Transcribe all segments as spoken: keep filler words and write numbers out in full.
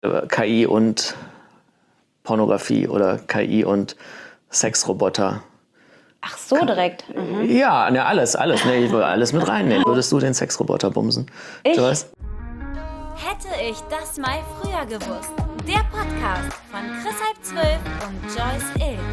K I und Pornografie oder K I und Sexroboter. Ach so, direkt. Mhm. Ja, ne, alles, alles. Ne, ich will alles mit reinnehmen. Würdest du den Sexroboter bumsen? Ich? Joyce? Hätte ich das mal früher gewusst. Der Podcast von Chris halb zwölf und Joyce Ill.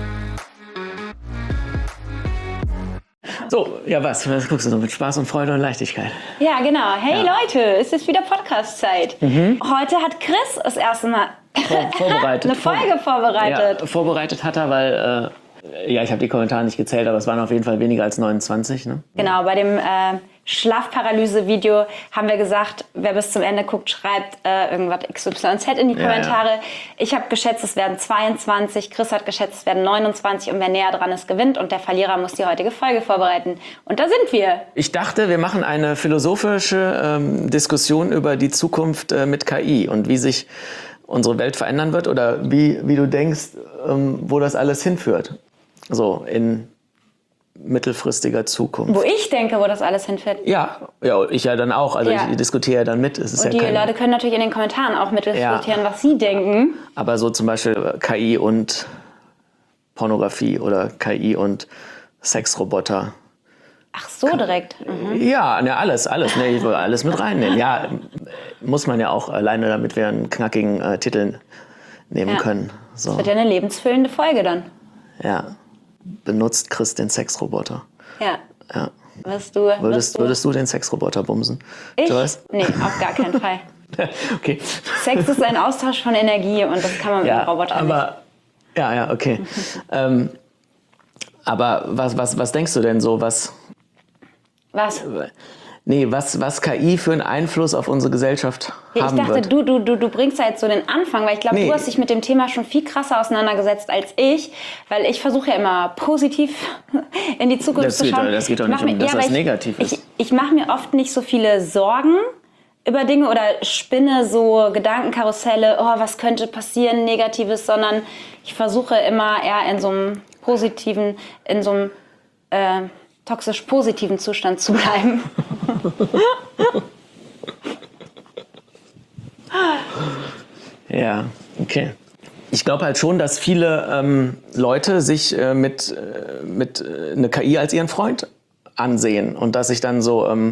So, ja was? Was guckst du so mit Spaß und Freude und Leichtigkeit? Ja, genau. Hey Ja. Leute, es ist wieder Podcast-Zeit. Mhm. Heute hat Chris das erste Mal Vor, vorbereitet. eine Folge vorbereitet. Ja, vorbereitet hat er, weil, äh, ja, ich habe die Kommentare nicht gezählt, aber es waren auf jeden Fall weniger als neunundzwanzig. Ne? Genau, bei dem äh, Schlafparalyse-Video haben wir gesagt, wer bis zum Ende guckt, schreibt äh, irgendwas X Y Z in die Kommentare. Ja, ja. Ich habe geschätzt, es werden zweiundzwanzig, Chris hat geschätzt, es werden neunundzwanzig und wer näher dran ist, gewinnt und der Verlierer muss die heutige Folge vorbereiten. Und da sind wir. Ich dachte, wir machen eine philosophische ähm, Diskussion über die Zukunft äh, mit K I und wie sich unsere Welt verändern wird oder wie, wie du denkst, ähm, wo das alles hinführt. So in mittelfristiger Zukunft. Wo ich denke, wo das alles hinführt. Ja, ja, ich ja dann auch. Also Ja. ich diskutiere ja dann mit. Es ist Und ja die kein, Leute können natürlich in den Kommentaren auch mitdiskutieren, was sie denken. aber so zum Beispiel K I und Pornografie oder K I und Sexroboter. Ach so, direkt. Mhm. Ja, ne, alles, alles. Ne, ich will alles mit reinnehmen. Ja, muss man ja auch alleine, damit wir einen knackigen äh, Titel nehmen Ja. können. So. Das wird ja eine lebensfüllende Folge dann. Ja. Benutzt Chris den Sexroboter? Ja. Ja. Wirst du, Würdest, wirst du würdest du den Sexroboter bumsen? Ich? Joyce? Nee, auf gar keinen Fall. Okay. Sex ist ein Austausch von Energie und das kann man mit Ja, einem Roboter nicht. aber, ja, ja, okay. ähm, aber was, was, was denkst du denn so, was, Was? nee, was, was K I für einen Einfluss auf unsere Gesellschaft Ja, ich haben dachte, wird? du, du, du, du bringst da jetzt so den Anfang, weil ich glaube, Nee. du hast dich mit dem Thema schon viel krasser auseinandergesetzt als ich, weil ich versuche ja immer positiv in die Zukunft Das zu geht schauen. doch- das geht doch Ich nicht mach um mir- das, was aber ich, negativ ist. Ich, ich mache mir oft nicht so viele Sorgen über Dinge oder spinne so Gedankenkarusselle, oh, was könnte passieren, Negatives, sondern ich versuche immer eher in so einem positiven, in so einem äh, toxisch positiven Zustand zu bleiben. Ja, okay. Ich glaube halt schon, dass viele ähm, Leute sich äh, mit, äh, mit äh, eine K I als ihren Freund ansehen und dass sich dann so ähm,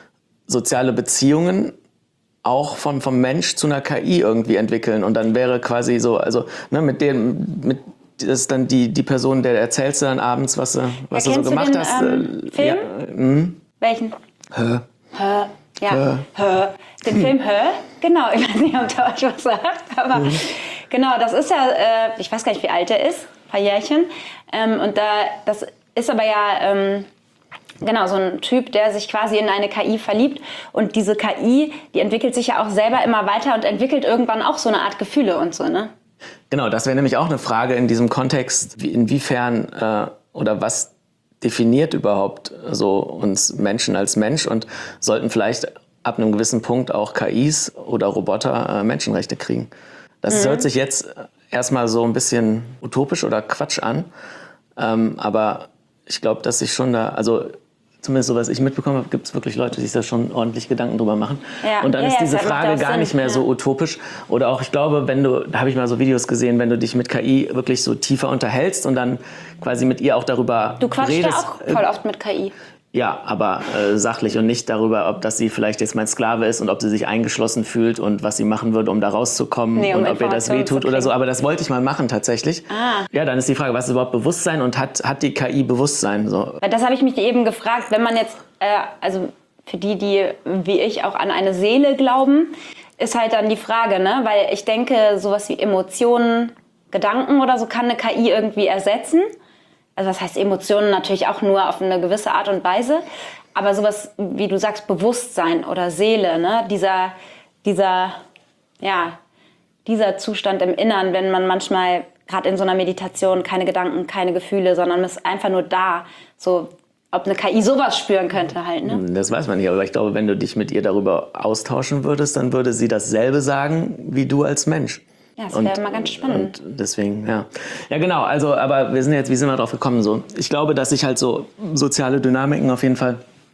soziale Beziehungen auch vom, vom Mensch zu einer K I irgendwie entwickeln und dann wäre quasi so, also ne, mit dem, mit das ist dann die, die Person, der erzählst du dann abends, was, du- was Ja, du so kennst du gemacht den, hast. ähm, äh, Film? Ja, mhm. Welchen? Hä? Hö. Ja, Hö. Den Film Hö. Genau, ich weiß nicht, ob der euch was sagt, aber genau, das ist ja, äh, ich weiß gar nicht, wie alt er ist, ein paar Jährchen. Ähm, und da, das ist aber ja, ähm, genau, so ein Typ, der sich quasi in eine K I verliebt. Und diese K I, die entwickelt sich ja auch selber immer weiter und entwickelt irgendwann auch so eine Art Gefühle und so, ne? Genau, das wäre nämlich auch eine Frage in diesem Kontext, wie, inwiefern äh, oder was definiert überhaupt so uns Menschen als Mensch und sollten vielleicht ab einem gewissen Punkt auch K Is oder Roboter äh, Menschenrechte kriegen. Das Mhm. hört sich jetzt erstmal so ein bisschen utopisch oder Quatsch an, ähm, aber ich glaube, dass sich schon da, also zumindest so was ich mitbekommen habe, gibt es wirklich Leute, die sich da schon ordentlich Gedanken drüber machen. Ja. Und dann Ja, ist ja, diese das macht Frage auch gar Sinn, nicht mehr ja. so utopisch. Oder auch, ich glaube, wenn du, da habe ich mal so Videos gesehen, wenn du dich mit K I wirklich so tiefer unterhältst und dann quasi mit ihr auch darüber Du quatschst redest. ja auch voll oft mit K I. Ja, aber äh, sachlich und nicht darüber, ob das sie vielleicht jetzt mein Sklave ist und ob sie sich eingeschlossen fühlt und was sie machen würde, um da rauszukommen Nee, um und ob ihr das Informationen wehtut zu oder so. kriegen. Aber das wollte ich mal machen tatsächlich. Ah. Ja, dann ist die Frage, was ist überhaupt Bewusstsein und hat, hat die K I Bewusstsein? So. Weil das habe ich mich eben gefragt, wenn man jetzt, äh, also für die, die wie ich auch an eine Seele glauben, ist halt dann die Frage, ne? Weil ich denke, sowas wie Emotionen, Gedanken oder so kann eine K I irgendwie ersetzen. Also das heißt Emotionen natürlich auch nur auf eine gewisse Art und Weise. Aber sowas, wie du sagst, Bewusstsein oder Seele, ne? Dieser, dieser, ja, dieser Zustand im Innern, wenn man manchmal gerade in so einer Meditation keine Gedanken, keine Gefühle, sondern man ist einfach nur da. So, ob eine K I sowas spüren könnte halt, ne? Das weiß man nicht, aber ich glaube, wenn du dich mit ihr darüber austauschen würdest, dann würde sie dasselbe sagen wie du als Mensch. Ja, das Und- wäre mal ganz spannend. Und deswegen, ja. Ja, genau, also, aber wir sind jetzt, wie sind wir drauf gekommen so? Ich glaube, dass sich halt so soziale Dynamiken auf jeden Fall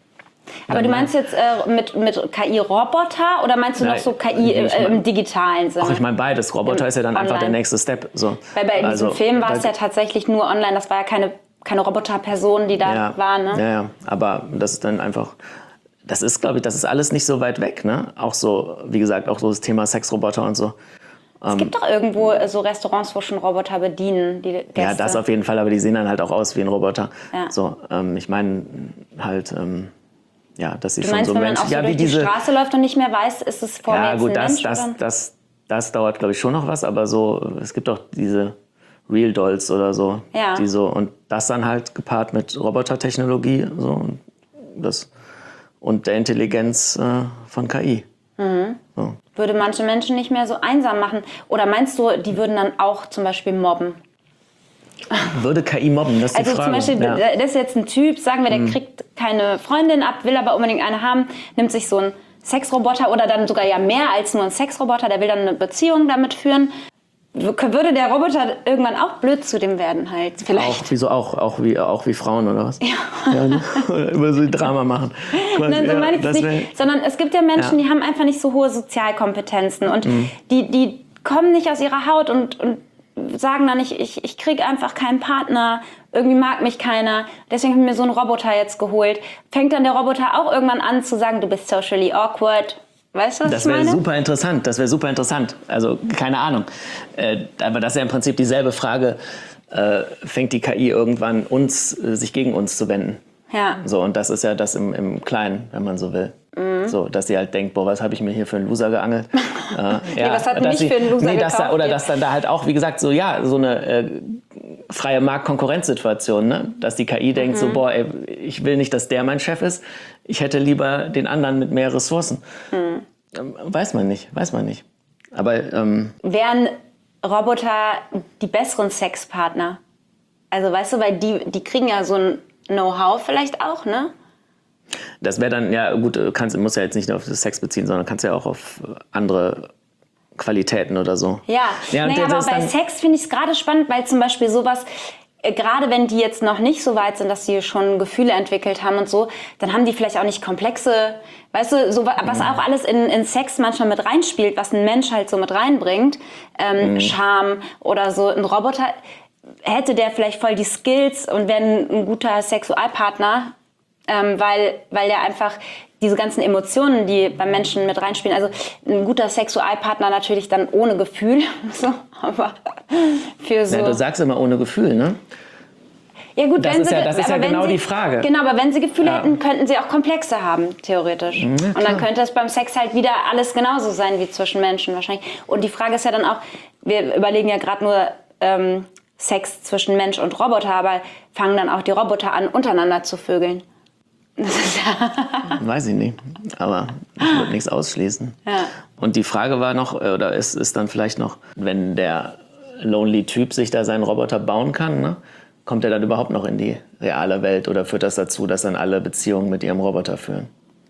Aber du meinst jetzt äh, mit, mit K I-Roboter oder meinst du Nein, noch so K I ich mein, äh, im digitalen Sinne? Ach, ich meine beides. Roboter Im, ist ja dann online. einfach der nächste Step. So. Weil bei also, diesem Film war es da, ja tatsächlich nur online, das war ja keine, keine Roboterperson, die da ja, war, ne? Ja, ja, aber das ist dann einfach, das ist, glaube ich, das ist alles nicht so weit weg, ne? Auch so, wie gesagt, auch so das Thema Sexroboter und so. Es gibt doch irgendwo so Restaurants, wo schon Roboter bedienen, die Gäste. Ja, das auf jeden Fall, aber die sehen dann halt auch aus wie ein Roboter. Ja. So, ähm, ich meine halt, ähm, ja, dass sie Du schon meinst, so wenn man Menschen, auch so ja, durch wie die diese, Straße läuft und nicht mehr weiß, ist es vor mir ja jetzt gut, ein das, Mensch? das, oder? das, das dauert, glaube ich, schon noch was, aber so, es gibt auch diese Real Dolls oder so, Ja. die so, und das dann halt gepaart mit Robotertechnologie, so, und das, und der Intelligenz äh, von K I. Mhm. So. Würde manche Menschen nicht mehr so einsam machen? Oder meinst du, die würden dann auch zum Beispiel mobben? Würde K I mobben? Das ist Also die Frage. zum Beispiel, ja. das ist jetzt ein Typ, sagen wir, der kriegt keine Freundin ab, will aber unbedingt eine haben, nimmt sich so einen Sexroboter oder dann sogar ja mehr als nur einen Sexroboter, der will dann eine Beziehung damit führen. Würde der Roboter irgendwann auch blöd zu dem werden halt vielleicht? Auch, wieso auch? Auch wie, auch wie Frauen oder was? Ja. ja ne? Oder über so ein Drama machen. Quasi, Nein, so ja, meine ich es nicht. Sondern es gibt ja Menschen, Ja. die haben einfach nicht so hohe Sozialkompetenzen und Mhm. die, die kommen nicht aus ihrer Haut und, und sagen dann, ich, ich, ich kriege einfach keinen Partner, irgendwie mag mich keiner, deswegen habe ich mir so einen Roboter jetzt geholt. Fängt dann der Roboter auch irgendwann an zu sagen, du bist socially awkward. Weißt du, was Das ich wäre meine? super interessant, das wäre super interessant. Also keine Ahnung. Äh, aber das ist ja im Prinzip dieselbe Frage. Äh, fängt die K I irgendwann uns, äh, sich gegen uns zu wenden? Ja. So, und das ist ja das im, im Kleinen, wenn man so will. Mhm. So, dass sie halt denkt, boah, was habe ich mir hier für einen Loser geangelt? äh, ja, Nee, was hat dass mich sie, für einen Loser nee, dass da, gekauft Oder jetzt? dass dann da halt auch, wie gesagt, so ja, so eine äh, freie Marktkonkurrenzsituation, ne? Dass die K I denkt Mhm. so, boah, ey, ich will nicht, dass der mein Chef ist. Ich hätte lieber den anderen mit mehr Ressourcen. Mhm. Weiß man nicht, weiß man nicht. Aber ähm, Wären Roboter die besseren Sexpartner? Also weißt du, weil die, die kriegen ja so ein Know-how vielleicht auch, ne? das wäre dann, ja gut, kannst, muss ja jetzt nicht nur auf das Sex beziehen, sondern kannst ja auch auf andere Qualitäten oder so. Ja, ja naja, aber ist bei dann, Sex finde ich es gerade spannend, weil zum Beispiel sowas, äh, gerade wenn die jetzt noch nicht so weit sind, dass sie schon Gefühle entwickelt haben und so, dann haben die vielleicht auch nicht komplexe, weißt du, so, was auch alles in, in Sex manchmal mit reinspielt, was ein Mensch halt so mit reinbringt, ähm, Mhm. Charme oder so, ein Roboter, hätte der vielleicht voll die Skills und wäre ein, ein guter Sexualpartner, ähm, weil, weil der einfach diese ganzen Emotionen, die beim Menschen mit reinspielen, also ein guter Sexualpartner natürlich dann ohne Gefühl, so, aber für so... ja, du sagst immer ohne Gefühl, ne? Ja gut, Das wenn ist sie, ja- das ist ja aber wenn genau sie, die Frage. Genau, aber wenn sie Gefühle Ja. hätten, könnten sie auch Komplexe haben, theoretisch. Ja, und dann klar. könnte es beim Sex halt wieder alles genauso sein wie zwischen Menschen wahrscheinlich. Und die Frage ist ja dann auch, wir überlegen ja gerade nur ähm, Sex zwischen Mensch und Roboter, aber fangen dann auch die Roboter an, untereinander zu vögeln. Das ist ja... Weiß ich nicht, aber ich würde nichts ausschließen. Ja. Und die Frage war noch, oder ist, ist dann vielleicht noch, wenn der lonely Typ sich da seinen Roboter bauen kann, ne? Kommt er dann überhaupt noch in die reale Welt oder führt das dazu, dass dann alle Beziehungen mit ihrem Roboter führen?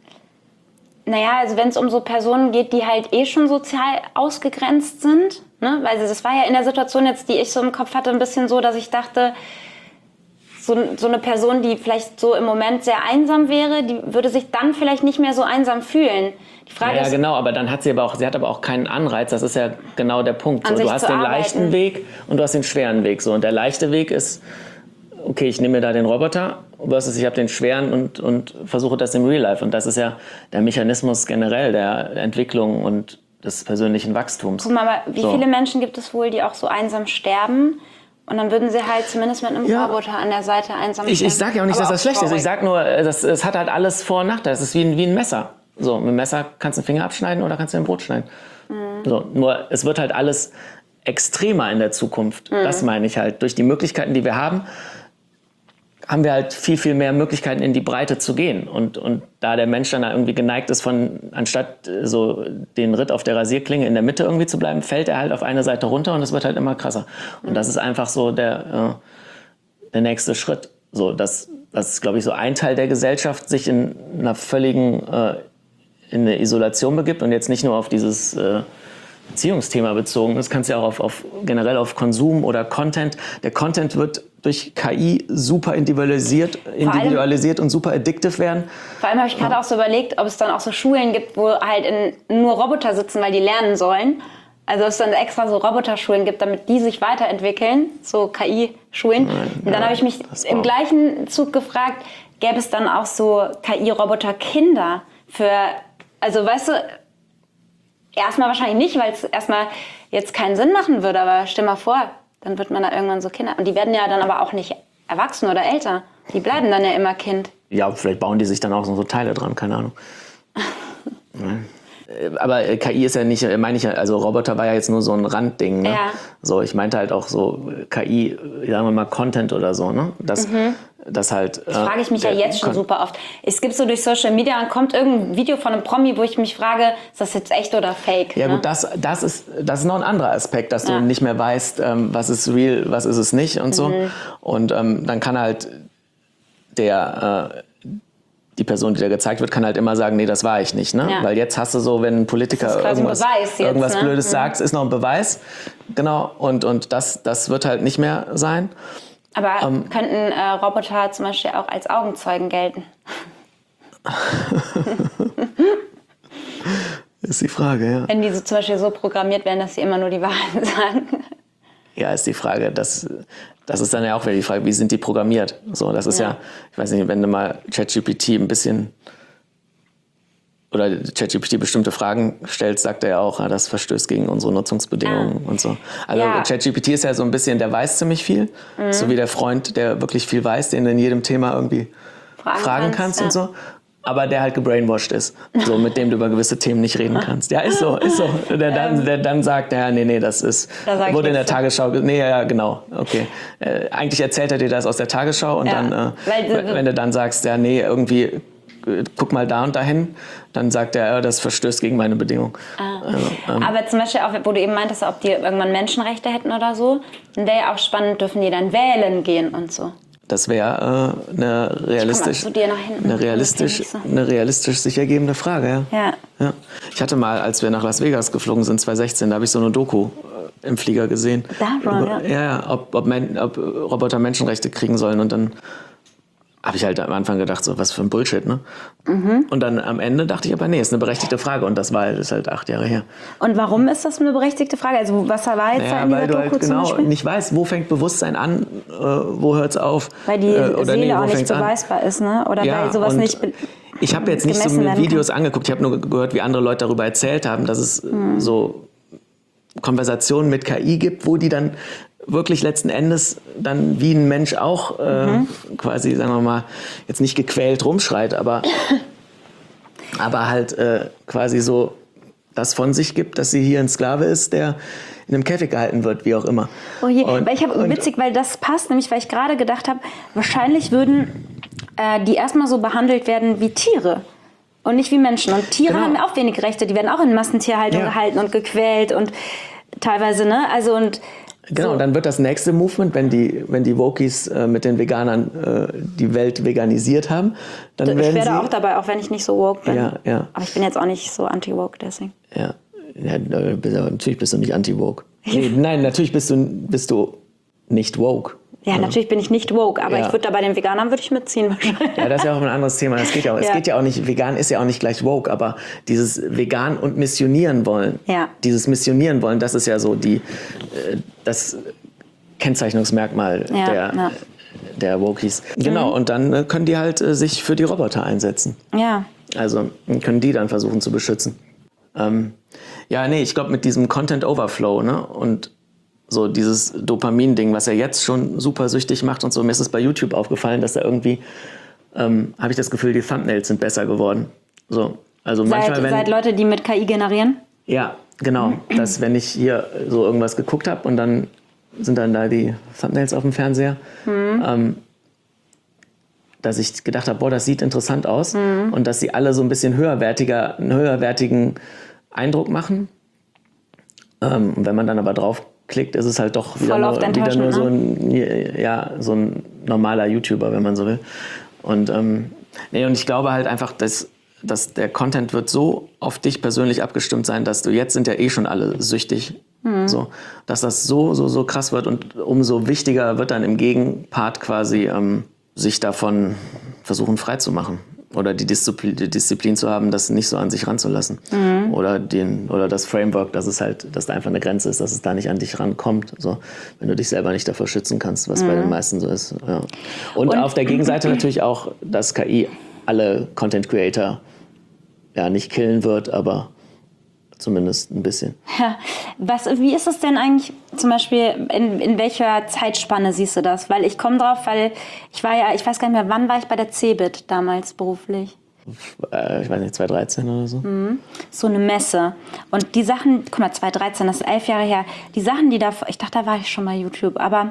Naja, also wenn es um so Personen geht, die halt eh schon sozial ausgegrenzt sind, ne? Weil das war ja in der Situation jetzt, die ich so im Kopf hatte, ein bisschen so, dass ich dachte, so, so eine Person, die vielleicht so im Moment sehr einsam wäre, die würde sich dann vielleicht nicht mehr so einsam fühlen. Die Frage Ja, ist, genau, aber dann hat sie aber auch, sie hat aber auch keinen Anreiz, das ist ja genau der Punkt. An So, sich du hast zu den arbeiten. leichten Weg und du hast den schweren Weg. So. Und der leichte Weg ist, okay, ich nehme mir da den Roboter, versus ich habe den schweren und, und versuche das im Real Life. Und das ist ja der Mechanismus generell der Entwicklung und des persönlichen Wachstums. guck mal, aber wie So. viele Menschen gibt es wohl, die auch so einsam sterben? Und dann würden sie halt zumindest mit einem Ja. Roboter an der Seite einsam Ich, sterben. ich sage ja auch nicht, Aber dass das schlecht ist. traurig. Ich sage nur, das, es hat halt alles Vor- und Nachteile. Es ist wie ein, wie ein Messer. So, mit dem Messer kannst du den Finger abschneiden oder kannst du ein Brot schneiden. Mhm. So, nur es wird halt alles extremer in der Zukunft. Mhm. Das meine ich halt. Durch die Möglichkeiten, die wir haben, haben wir halt viel, viel mehr Möglichkeiten, in die Breite zu gehen. Und, und da der Mensch dann irgendwie geneigt ist, von anstatt äh, so den Ritt auf der Rasierklinge in der Mitte irgendwie zu bleiben, fällt er halt auf eine Seite runter und es wird halt immer krasser. Und das ist einfach so der, äh, der nächste Schritt. So, dass, dass glaube ich, so ein Teil der Gesellschaft sich in einer völligen äh, in eine Isolation begibt und jetzt nicht nur auf dieses äh, Beziehungsthema bezogen ist, kannst du ja auch auf, auf generell auf Konsum oder Content. Der Content wird durch K I super individualisiert, individualisiert und super addictive werden. Vor allem habe ich gerade ja. auch so überlegt, ob es dann auch so Schulen gibt, wo halt in, nur Roboter sitzen, weil die lernen sollen. Also es dann extra so Roboterschulen gibt, damit die sich weiterentwickeln, so K I-Schulen. Und dann ja, habe ich mich im gleichen Zug gefragt, gäbe es dann auch so K I-Roboter-Kinder für, also weißt du, erstmal wahrscheinlich nicht, weil es erstmal jetzt keinen Sinn machen würde, aber stell mal vor, dann wird man da irgendwann so Kinder. Und die werden ja dann aber auch nicht erwachsen oder älter. Die bleiben dann ja immer Kind. Ja, vielleicht bauen die sich dann auch so Teile dran, keine Ahnung. Aber K I ist ja nicht, meine ich ja, also Roboter war ja jetzt nur so ein Randding. Ne? Ja. So, ich meinte halt auch so K I, sagen wir mal Content oder so, ne? Das, mhm. das halt. Das frage ich mich äh, ja jetzt schon super oft. Es gibt so durch Social Media, dann kommt irgendein Video von einem Promi, wo ich mich frage, ist das jetzt echt oder fake? Ja ne? gut, das, das, ist, das ist noch ein anderer Aspekt, dass ja. du nicht mehr weißt, ähm, was ist real, was ist es nicht und so. Mhm. Und ähm, dann kann halt der äh, die Person, die da gezeigt wird, kann halt immer sagen, nee, das war ich nicht. Ne? Ja. Weil jetzt hast du so, wenn ein Politiker irgendwas, jetzt, irgendwas ne? Blödes mhm. sagt, ist noch ein Beweis. Genau. Und, und das, das wird halt nicht mehr sein. Aber ähm, könnten äh, Roboter zum Beispiel auch als Augenzeugen gelten? Ist die Frage, ja. Wenn die so zum Beispiel so programmiert werden, dass sie immer nur die Wahrheit sagen. Ja, ist die Frage. Das, das ist dann ja auch wieder die Frage, wie sind die programmiert? So, das ist ja, ja ich weiß nicht, wenn du mal ChatGPT ein bisschen oder ChatGPT bestimmte Fragen stellst, sagt er ja auch, ja, das verstößt gegen unsere Nutzungsbedingungen ja. und so. Also ja. ChatGPT ist ja so ein bisschen, der weiß ziemlich viel, mhm. so wie der Freund, der wirklich viel weiß, den du in jedem Thema irgendwie fragen, fragen kannst, kannst ja. und so. Aber der halt gebrainwashed ist, so mit dem du über gewisse Themen nicht reden kannst. Ja, ist so, ist so. Der dann, der dann sagt, ja, nee, nee, das ist, da wurde in der Tagesschau, nee, ja, genau, okay. Äh, eigentlich erzählt er dir das aus der Tagesschau und ja. dann, äh, Weil, wenn du dann sagst, ja, nee, irgendwie, guck mal da und dahin, dann sagt er, ja, das verstößt gegen meine Bedingungen. Ah. Also, ähm, Aber zum Beispiel auch, wo du eben meintest, ob die irgendwann Menschenrechte hätten oder so, dann wäre ja auch spannend, dürfen die dann wählen gehen und so. Das wäre äh, eine realistisch, eine realistisch, so. eine realistisch sich ergebende Frage. Ja. Ja. Ja. Ich hatte mal, als wir nach Las Vegas geflogen sind, zwanzig sechzehn, da habe ich so eine Doku äh, im Flieger gesehen. Daran, über, ja. ja, ob, ob, Men, ob Roboter Menschenrechte kriegen sollen. Und dann habe ich halt am Anfang gedacht, so was für ein Bullshit, ne? Mhm. Und dann am Ende dachte ich aber, nee, ist eine berechtigte Frage. Und das war das ist halt acht Jahre her. Und warum ist das eine berechtigte Frage? Also was war jetzt naja, da in dieser weil du Doku halt genau zum Beispiel? nicht weißt, wo fängt Bewusstsein an, äh, wo hört es auf. Weil die äh, Seele nee, auch nicht beweisbar an? Ist, ne? Oder ja, weil sowas nicht be- Ich habe jetzt nicht so mir Videos kann. angeguckt, ich habe nur gehört, wie andere Leute darüber erzählt haben, dass es mhm. so Konversationen mit K I gibt, wo die dann wirklich letzten Endes dann wie ein Mensch auch äh, mhm. quasi, sagen wir mal, jetzt nicht gequält rumschreit, aber, aber halt äh, quasi so das von sich gibt, dass sie hier ein Sklave ist, der in einem Käfig gehalten wird, wie auch immer. Oh je, und, weil ich habe witzig, weil das passt, nämlich weil ich gerade gedacht habe, wahrscheinlich würden äh, die erstmal so behandelt werden wie Tiere. Und nicht wie Menschen. Und Tiere genau. haben auch wenig Rechte, die werden auch in Massentierhaltung ja. gehalten und gequält und teilweise, ne? Also und Genau, so. Dann wird das nächste Movement, wenn die, wenn die Wokies äh, mit den Veganern äh, die Welt veganisiert haben, dann ich werden werde sie auch dabei, auch wenn ich nicht so woke bin. Ja, ja. Aber ich bin jetzt auch nicht so anti-woke, deswegen. Ja, ja natürlich bist du nicht anti-woke. Nee, nein, natürlich bist du, bist du nicht woke. Ja, ja, natürlich bin ich nicht woke, aber ja. ich würde da bei den Veganern würde ich mitziehen wahrscheinlich. Ja, das ist ja auch ein anderes Thema. Das geht ja auch. Ja. Es geht ja auch nicht, vegan ist ja auch nicht gleich woke, aber dieses vegan und missionieren wollen, ja. dieses missionieren wollen, das ist ja so die, das Kennzeichnungsmerkmal ja, der, ja. der Wokies. Genau, mhm. und dann können die halt sich für die Roboter einsetzen. Ja. Also können die dann versuchen zu beschützen. Ähm, ja, nee, ich glaube mit diesem Content Overflow, ne, und so dieses Dopamin-Ding, was er jetzt schon super süchtig macht und so. Mir ist es bei YouTube aufgefallen, dass da irgendwie, ähm, habe ich das Gefühl, die Thumbnails sind besser geworden. So, also seit, manchmal, wenn, seit Leute, die mit K I generieren? Ja, genau. Dass wenn ich hier so irgendwas geguckt habe und dann sind dann da die Thumbnails auf dem Fernseher, mhm. ähm, dass ich gedacht habe, boah, das sieht interessant aus mhm. und dass sie alle so ein bisschen höherwertiger, einen höherwertigen Eindruck machen. Ähm, und wenn man dann aber drauf klickt, ist es halt doch wieder nur, wieder nur so, ein, ja, so ein normaler YouTuber, wenn man so will. Und, ähm, nee, und ich glaube halt einfach, dass dass der Content wird so auf dich persönlich abgestimmt sein, dass du jetzt sind ja eh schon alle süchtig, mhm. so, dass das so, so, so krass wird und umso wichtiger wird dann im Gegenpart quasi ähm, sich davon versuchen frei zu machen. Oder die Disziplin, die Disziplin zu haben, das nicht so an sich ranzulassen. Mhm. Oder, den, oder das Framework, dass es halt, dass da einfach eine Grenze ist, dass es da nicht an dich rankommt. So, wenn du dich selber nicht davor schützen kannst, was mhm. bei den meisten so ist. Ja. Und, Und auf der Gegenseite natürlich auch, dass K I alle Content Creator ja nicht killen wird, aber zumindest ein bisschen. Ja. Was, wie ist es denn eigentlich zum Beispiel, in, in welcher Zeitspanne siehst du das? Weil ich komme drauf, weil ich war ja, ich weiß gar nicht mehr, wann war ich bei der Cebit damals beruflich? Äh, ich weiß nicht, zwanzig dreizehn oder so. Mhm. So eine Messe. Und die Sachen, guck mal, zwanzig dreizehn, das ist elf Jahre her, die Sachen, die da, ich dachte, da war ich schon bei YouTube, aber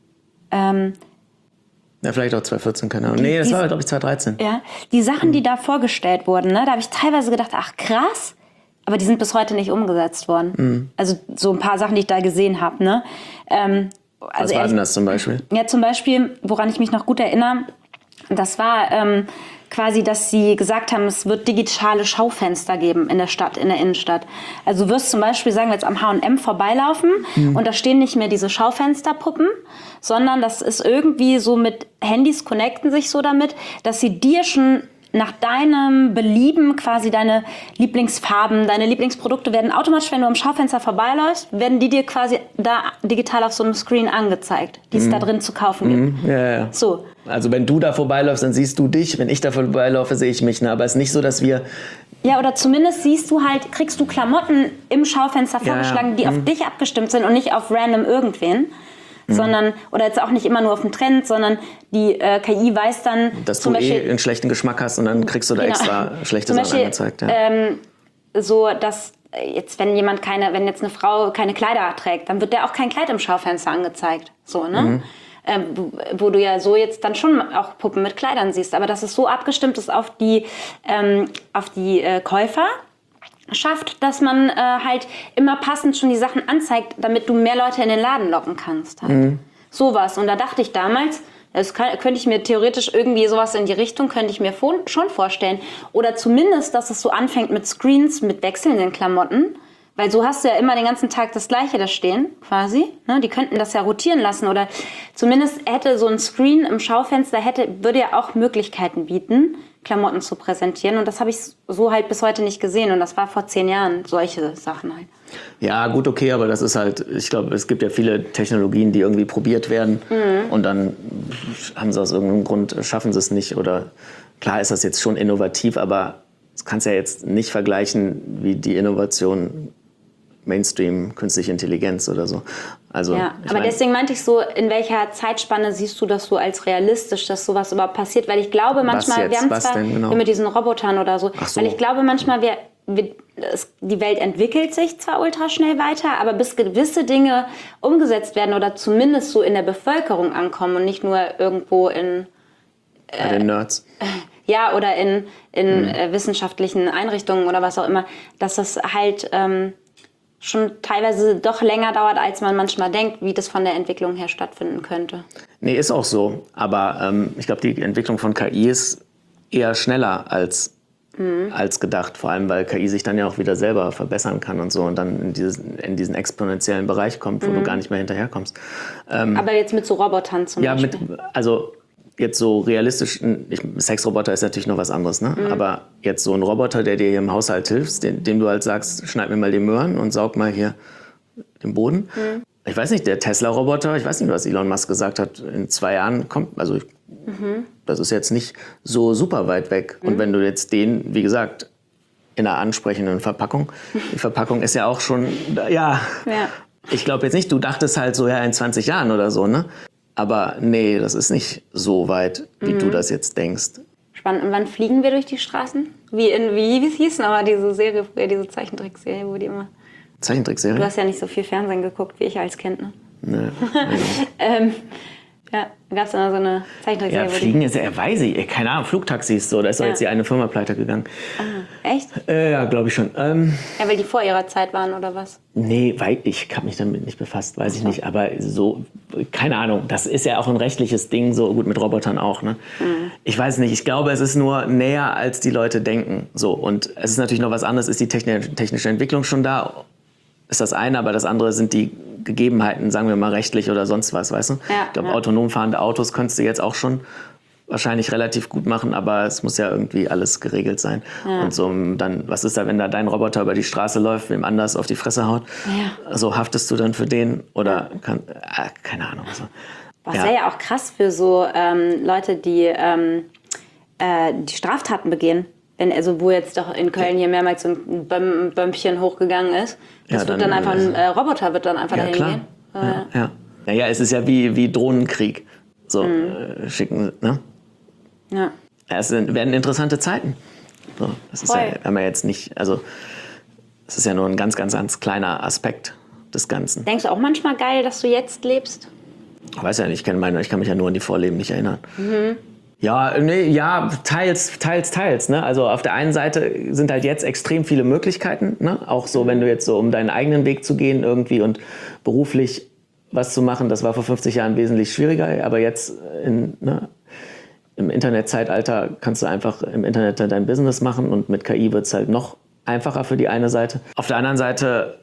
ähm, ja, vielleicht auch zwanzig vierzehn, keine Ahnung. Nee, das die, war, glaube ich, zwanzig dreizehn. Ja, die Sachen, mhm. die da vorgestellt wurden, ne, da habe ich teilweise gedacht, ach krass, aber die sind bis heute nicht umgesetzt worden. Mhm. Also so ein paar Sachen, die ich da gesehen habe. Ne? Ähm, also Was war denn das zum Beispiel? Ja, zum Beispiel, woran ich mich noch gut erinnere, das war ähm, quasi, dass sie gesagt haben, es wird digitale Schaufenster geben in der Stadt, in der Innenstadt. Also du wirst zum Beispiel, sagen wir jetzt am H und M vorbeilaufen mhm. und da stehen nicht mehr diese Schaufensterpuppen, sondern das ist irgendwie so mit Handys connecten sich so damit, dass sie dir schon nach deinem Belieben quasi deine Lieblingsfarben, deine Lieblingsprodukte werden automatisch, wenn du am Schaufenster vorbeiläufst, werden die dir quasi da digital auf so einem Screen angezeigt, die es mm. da drin zu kaufen gibt. Mm, ja, ja. So. Also wenn du da vorbeiläufst, dann siehst du dich. Wenn ich da vorbeilaufe, sehe ich mich. Ne? Aber es ist nicht so, dass wir... Ja, oder zumindest siehst du halt, kriegst du Klamotten im Schaufenster vorgeschlagen, ja, ja. die mm. auf dich abgestimmt sind und nicht auf random irgendwen. Mhm. Sondern, oder jetzt auch nicht immer nur auf den Trend, sondern die äh, K I weiß dann... Dass du Beispiel, eh einen schlechten Geschmack hast und dann kriegst du da genau. extra schlechte Sachen Beispiel, angezeigt. Ja. Ähm, so, dass jetzt, wenn jemand keine, wenn jetzt eine Frau keine Kleider trägt, dann wird der auch kein Kleid im Schaufenster angezeigt. So, ne? Mhm. Ähm, wo du ja so jetzt dann schon auch Puppen mit Kleidern siehst. Aber dass es so abgestimmt ist auf die, ähm, auf die äh, Käufer, schafft, dass man äh, halt immer passend schon die Sachen anzeigt, damit du mehr Leute in den Laden locken kannst. Halt. Mhm. Sowas. Und da dachte ich damals, das kann, könnte ich mir theoretisch irgendwie sowas in die Richtung, könnte ich mir schon vorstellen. Oder zumindest, dass es so anfängt mit Screens, mit wechselnden Klamotten. Weil so hast du ja immer den ganzen Tag das Gleiche da stehen, quasi. Ne? Die könnten das ja rotieren lassen. Oder zumindest hätte so ein Screen im Schaufenster, hätte, würde ja auch Möglichkeiten bieten, Klamotten zu präsentieren. Und das habe ich so halt bis heute nicht gesehen. Und das war vor zehn Jahren, solche Sachen halt. Ja, gut, okay, aber das ist halt, ich glaube, es gibt ja viele Technologien, die irgendwie probiert werden. Mhm. Und dann haben sie aus irgendeinem Grund, schaffen sie es nicht. Oder klar ist das jetzt schon innovativ, aber das kannst du ja jetzt nicht vergleichen wie die Innovation Mainstream, künstliche Intelligenz oder so. Also, ja, aber mein, deswegen meinte ich so, in welcher Zeitspanne siehst du das so als realistisch, dass sowas überhaupt passiert? Weil ich glaube manchmal, wir haben was zwar denn, genau? mit diesen Robotern oder so, Ach so. weil ich glaube manchmal, wir, wir, es, die Welt entwickelt sich zwar ultra schnell weiter, aber bis gewisse Dinge umgesetzt werden oder zumindest so in der Bevölkerung ankommen und nicht nur irgendwo in... Äh, Bei den Nerds. Äh, ja, oder in, in hm. äh, wissenschaftlichen Einrichtungen oder was auch immer, dass das halt... Ähm, schon teilweise doch länger dauert, als man manchmal denkt, wie das von der Entwicklung her stattfinden könnte. Nee, ist auch so. Aber ähm, ich glaube, die Entwicklung von K I ist eher schneller als, mhm. als gedacht. Vor allem, weil K I sich dann ja auch wieder selber verbessern kann und so und dann in, dieses, in diesen exponentiellen Bereich kommt, wo mhm. du gar nicht mehr hinterherkommst. Ähm, Aber jetzt mit so Robotern zum ja, Beispiel? Mit, also jetzt so realistisch, ich, Sexroboter ist natürlich noch was anderes, ne? Mhm. Aber jetzt so ein Roboter, der dir hier im Haushalt hilft, dem, dem du halt sagst, schneid mir mal die Möhren und saug mal hier den Boden. Mhm. Ich weiß nicht, der Tesla-Roboter, ich weiß nicht, was Elon Musk gesagt hat, in zwei Jahren kommt, also ich, mhm. das ist jetzt nicht so super weit weg. Mhm. Und wenn du jetzt den, wie gesagt, in einer ansprechenden Verpackung, die Verpackung ist ja auch schon, ja, ja. ich glaube jetzt nicht, du dachtest halt so, ja, in zwanzig Jahren oder so, ne? Aber nee, das ist nicht so weit, wie mhm. du das jetzt denkst. Spannend. Und wann fliegen wir durch die Straßen? Wie in, wie, wie hieß aber diese Serie früher, diese Zeichentrickserie, wo die immer... Zeichentrickserie? Du hast ja nicht so viel Fernsehen geguckt, wie ich als Kind, ne? Nee. ähm, Ja, da gab es dann so eine Zeichentrickserie. Ja, wo die- Fliegen ist ja, weiß ich, keine Ahnung, Flugtaxis, so, da ist doch Ja. jetzt die eine Firma pleite gegangen. Ah, echt? Äh, ja, glaube ich schon. Ähm, Ja, weil die vor ihrer Zeit waren, oder was? nee, weil ich habe mich damit nicht befasst, weiß ich nicht, aber so, keine Ahnung, das ist ja auch ein rechtliches Ding, so gut mit Robotern auch, ne? Mhm. Ich weiß nicht, ich glaube, es ist nur näher, als die Leute denken, so, und es ist natürlich noch was anderes, ist die techni- technische Entwicklung schon da, ist das eine, aber das andere sind die Gegebenheiten, sagen wir mal rechtlich oder sonst was, weißt du? Ja, ich glaube, ja. autonom fahrende Autos könntest du jetzt auch schon wahrscheinlich relativ gut machen, aber es muss ja irgendwie alles geregelt sein. Ja. Und so dann, was ist da, wenn da dein Roboter über die Straße läuft, wem anders auf die Fresse haut? Ja. So haftest du dann für den oder kann, äh, keine Ahnung. So. Das Ja. wäre ja auch krass für so ähm, Leute, die ähm, äh, die Straftaten begehen. Wenn, also wo jetzt doch in Köln hier mehrmals so ein Böm, Bömpchen hochgegangen ist. Das Ja, wird dann, dann einfach ein äh, Roboter wird dann einfach Ja, dahin klar. gehen. Äh, Ja, ja. Naja, es ist ja wie, wie Drohnenkrieg. So Mhm. äh, schicken, ne? ja. Ja, es sind, werden interessante Zeiten. So, das ist ja, Voll. wenn man jetzt nicht, also es ist ja nur ein ganz, ganz, ganz kleiner Aspekt des Ganzen. Denkst du auch manchmal geil, dass du jetzt lebst? Ich weiß ja nicht, ich kann, meine, ich kann mich ja nur an die Vorleben nicht erinnern. Ja, nee, ja, teils, teils, teils. Ne? Also auf der einen Seite sind halt jetzt extrem viele Möglichkeiten. Ne? Auch so, wenn du jetzt so, um deinen eigenen Weg zu gehen irgendwie und beruflich was zu machen, das war vor fünfzig Jahren wesentlich schwieriger. Aber jetzt in, ne, im Internetzeitalter kannst du einfach im Internet dein Business machen und mit K I wird es halt noch einfacher für die eine Seite. Auf der anderen Seite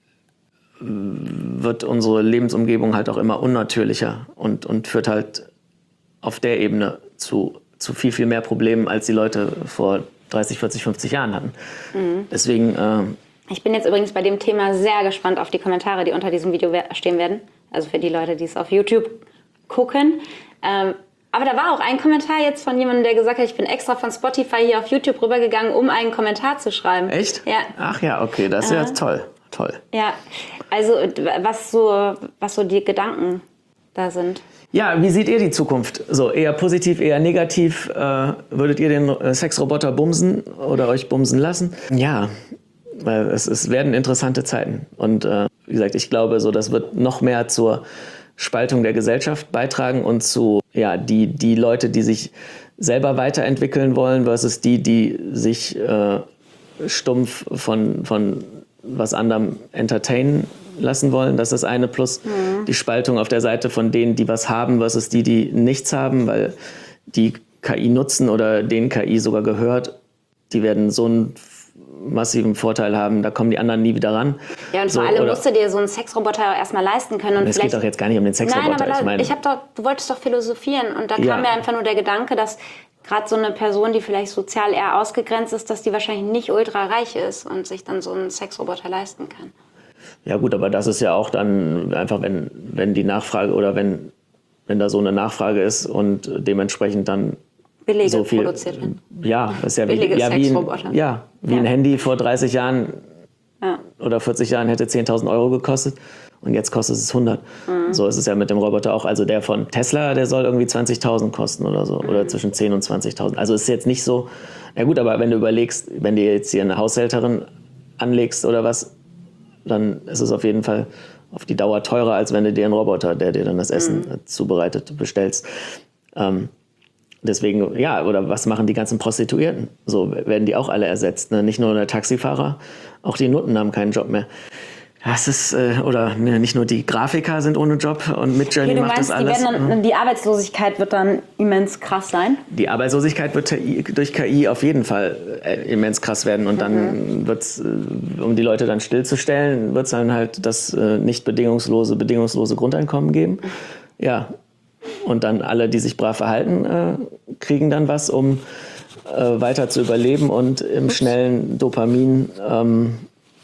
wird unsere Lebensumgebung halt auch immer unnatürlicher und, und führt halt auf der Ebene zu, zu viel, viel mehr Problemen, als die Leute vor dreißig, vierzig, fünfzig Jahren hatten. Mhm. Deswegen, äh, Ich bin jetzt übrigens bei dem Thema sehr gespannt auf die Kommentare, die unter diesem Video wer- stehen werden. Also für die Leute, die es auf YouTube gucken. Ähm, aber da war auch ein Kommentar jetzt von jemandem, der gesagt hat, ich bin extra von Spotify hier auf YouTube rübergegangen, um einen Kommentar zu schreiben. echt? Ja. Ach ja, okay, das ist ja toll. Toll. Ja, also was so, was so die Gedanken da sind. Ja, wie seht ihr die Zukunft? So eher positiv, eher negativ? Äh, würdet ihr den äh, Sexroboter bumsen oder euch bumsen lassen? Ja, weil es, es werden interessante Zeiten. Und äh, wie gesagt, ich glaube, so das wird noch mehr zur Spaltung der Gesellschaft beitragen und zu ja die die Leute, die sich selber weiterentwickeln wollen, versus die, die sich äh, stumpf von von was anderem entertainen lassen wollen. Das ist das eine. Plus mhm. die Spaltung auf der Seite von denen, die was haben, versus die, die nichts haben, weil die K I nutzen oder denen K I sogar gehört. Die werden so einen massiven Vorteil haben, da kommen die anderen nie wieder ran. Ja, und so, vor allem oder, musst du dir so einen Sexroboter erstmal leisten können. Und es geht doch jetzt gar nicht um den Sexroboter. Nein, aber da, ich meine, ich hab doch, du wolltest doch philosophieren und da kam Ja. mir einfach nur der Gedanke, dass gerade so eine Person, die vielleicht sozial eher ausgegrenzt ist, dass die wahrscheinlich nicht ultra reich ist und sich dann so einen Sexroboter leisten kann. ja gut, aber das ist ja auch dann einfach, wenn, wenn die Nachfrage oder wenn, wenn da so eine Nachfrage ist und dementsprechend dann Billige so viel, produziert werden. ja, das ist ja wie, Billige ja, wie, Sexroboter. ein, ja, wie Ja. ein Handy vor dreißig Jahren Ja. oder vierzig Jahren hätte zehntausend Euro gekostet und jetzt kostet es hundert. Mhm. So ist es ja mit dem Roboter auch. Also der von Tesla, der soll irgendwie zwanzigtausend kosten oder so Mhm. oder zwischen zehn und zwanzigtausend. Also ist jetzt nicht so, ja gut, aber wenn du überlegst, wenn du jetzt hier eine Haushälterin anlegst oder was, dann ist es auf jeden Fall auf die Dauer teurer, als wenn du dir einen Roboter, der dir dann das Essen Mhm. äh, zubereitet, bestellst. Ähm, Deswegen, ja, oder was machen die ganzen Prostituierten? So werden die auch alle ersetzt. Ne? Nicht nur der Taxifahrer, auch die Nutten haben keinen Job mehr. Das ist, äh, oder ne, nicht nur die Grafiker sind ohne Job und Midjourney Okay, du macht meinst, das die, alles. werden dann, die Arbeitslosigkeit wird dann immens krass sein? Die Arbeitslosigkeit wird durch K I auf jeden Fall äh, immens krass werden. Und dann Mhm. wird's, äh, um die Leute dann stillzustellen, wird es dann halt das äh, nicht bedingungslose, bedingungslose Grundeinkommen geben. Ja. Und dann alle, die sich brav verhalten, äh, kriegen dann was, um äh, weiter zu überleben und im schnellen Dopamin. Ähm,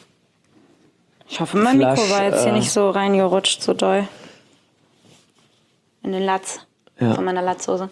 Ich hoffe, mein Mikro Flash, war jetzt hier äh, nicht so reingerutscht, so doll. In den Latz Ja. von meiner Latzhose.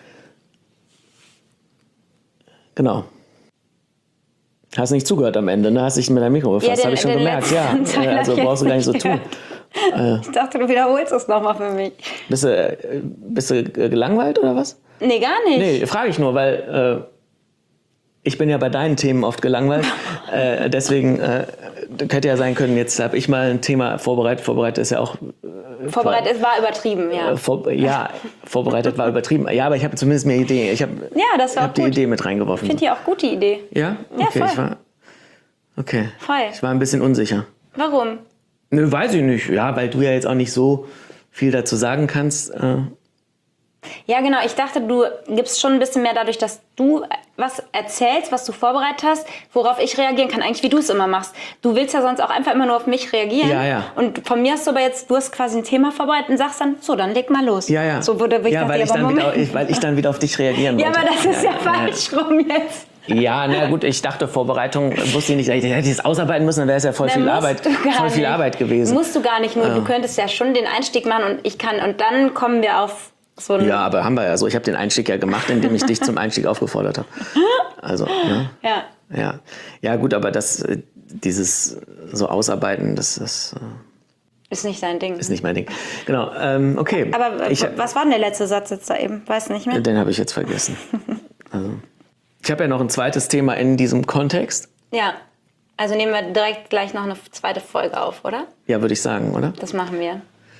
genau. Hast nicht zugehört am Ende, ne? Hast dich mit deinem Mikro befasst, den- habe ich schon den gemerkt. Ja, letzten Teil Äh, also hab ich brauchst du gar nicht so nicht tun. Ich dachte, du wiederholst es nochmal für mich. Bist du, äh, bist du äh, gelangweilt oder was? Nee, gar nicht. Nee, frage ich nur, weil äh, ich bin ja bei deinen Themen oft gelangweilt. äh, deswegen äh, könnte ja sein können, jetzt habe ich mal ein Thema vorbereitet. Vorbereitet ist ja auch Vorbereitet war übertrieben, ja. Äh, vor, ja, vorbereitet war übertrieben. Ja, aber ich habe zumindest mehr Idee. Ich habe Ja, das war hab die gut. Idee mit reingeworfen. Ich finde die auch gut, die Idee. Ja? Ja, Okay, voll. ich war. Okay. Voll. Ich war ein bisschen unsicher. Warum? Nö, weiß ich nicht. Ja, weil du ja jetzt auch nicht so viel dazu sagen kannst. Äh, Ja, genau. Ich dachte, du gibst schon ein bisschen mehr dadurch, dass du was erzählst, was du vorbereitet hast, worauf ich reagieren kann, eigentlich wie du es immer machst. Du willst ja sonst auch einfach immer nur auf mich reagieren. Ja, ja. Und von mir hast du aber jetzt, du hast quasi ein Thema vorbereitet und sagst dann, so, dann leg mal los. ja, ja. So wurde ich ja, dachte, weil, ja, ich aber dann wieder, Moment. ich, weil ich dann wieder auf dich reagieren Ja, wollte. aber das ist ja, falsch rum jetzt. Ja, na gut, ich dachte Vorbereitung, wusste ich nicht, ich hätte es ausarbeiten müssen, dann wäre es ja voll Na, viel musst Arbeit, du gar voll viel nicht. Arbeit gewesen. Musst du gar nicht, nur du könntest ja schon den Einstieg machen und ich kann, und dann kommen wir auf so ein... Ja, aber haben wir ja so. Ich habe den Einstieg ja gemacht, indem ich dich zum Einstieg aufgefordert habe. Also, ne? Ja. Ja. Ja, gut, aber das, äh, dieses so Ausarbeiten, das, das äh, Ist nicht dein Ding. ist nicht mein Ding. Genau, ähm, okay. Aber ich, was war denn der letzte Satz jetzt da eben? Weiß nicht mehr. Den habe ich jetzt vergessen. Also, ich habe ja noch ein zweites Thema in diesem Kontext. Ja. Also nehmen wir direkt gleich noch eine zweite Folge auf, oder? Ja, würde ich sagen, oder? Das machen wir.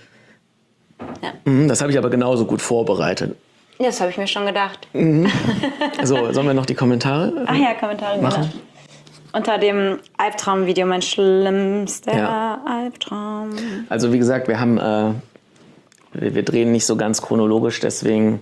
Ja. Mhm, das habe ich aber genauso gut vorbereitet. Das habe ich mir schon gedacht. So, sollen wir noch die Kommentare? Ach ja, Kommentare. Machen. Genau. Unter dem Albtraumvideo, mein schlimmster Ja. Albtraum. Also wie gesagt, wir haben, äh, wir, wir drehen nicht so ganz chronologisch, deswegen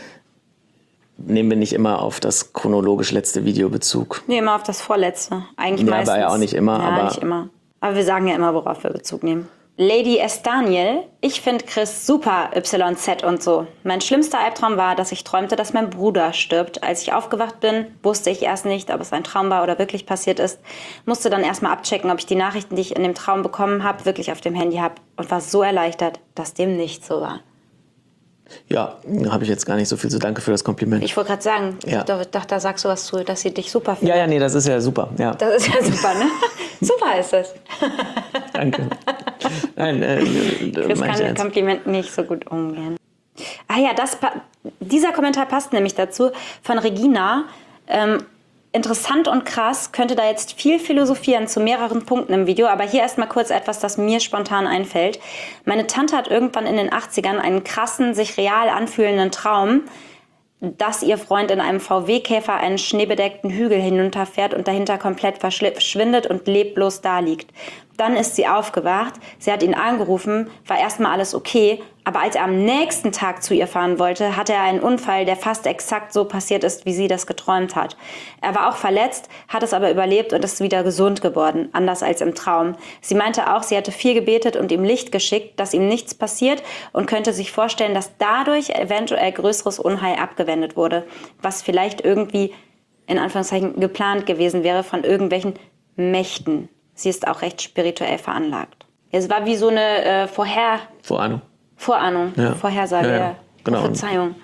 nehmen wir nicht immer auf das chronologisch letzte Video Bezug. Nee, immer auf das vorletzte. Eigentlich Ja, aber meistens. ja auch nicht immer, Ja, aber- nicht immer. Aber wir sagen ja immer, worauf wir Bezug nehmen. Lady S. Daniel, ich finde Chris super, Y Z und so. Mein schlimmster Albtraum war, dass ich träumte, dass mein Bruder stirbt. Als ich aufgewacht bin, wusste ich erst nicht, ob es ein Traum war oder wirklich passiert ist. Musste dann erstmal abchecken, ob ich die Nachrichten, die ich in dem Traum bekommen habe, wirklich auf dem Handy habe. Und war so erleichtert, dass dem nicht so war. Ja, da habe ich jetzt gar nicht so viel zu danke für das Kompliment. Ich wollte gerade sagen, Ja. ich dachte, da sagst du was zu, dass sie dich super findet. Ja, ja, nee, das ist ja super. Ja, Das ist ja super, ne? Super ist das. danke. Nein, äh, Chris mein kann mit Ernst. Komplimenten nicht so gut umgehen. Ah ja, das, pa- dieser Kommentar passt nämlich dazu von Regina. Ähm, interessant und krass, könnte da jetzt viel philosophieren zu mehreren Punkten im Video, aber hier erstmal kurz etwas, das mir spontan einfällt. Meine Tante hat irgendwann in den achtzigern einen krassen, sich real anfühlenden Traum, dass ihr Freund in einem V W-Käfer einen schneebedeckten Hügel hinunterfährt und dahinter komplett verschwindet und leblos daliegt. Dann ist sie aufgewacht, sie hat ihn angerufen, war erstmal alles okay, aber als er am nächsten Tag zu ihr fahren wollte, hatte er einen Unfall, der fast exakt so passiert ist, wie sie das geträumt hat. Er war auch verletzt, hat es aber überlebt und ist wieder gesund geworden, anders als im Traum. Sie meinte auch, sie hatte viel gebetet und ihm Licht geschickt, dass ihm nichts passiert und könnte sich vorstellen, dass dadurch eventuell größeres Unheil abgewendet wurde, was vielleicht irgendwie, in Anführungszeichen, geplant gewesen wäre von irgendwelchen Mächten. Sie ist auch recht spirituell veranlagt. Es war wie so eine äh, Vorher... Vorahnung. Vorahnung, Ja. Vorhersage, Ja, ja. Genau. Prophezeiung.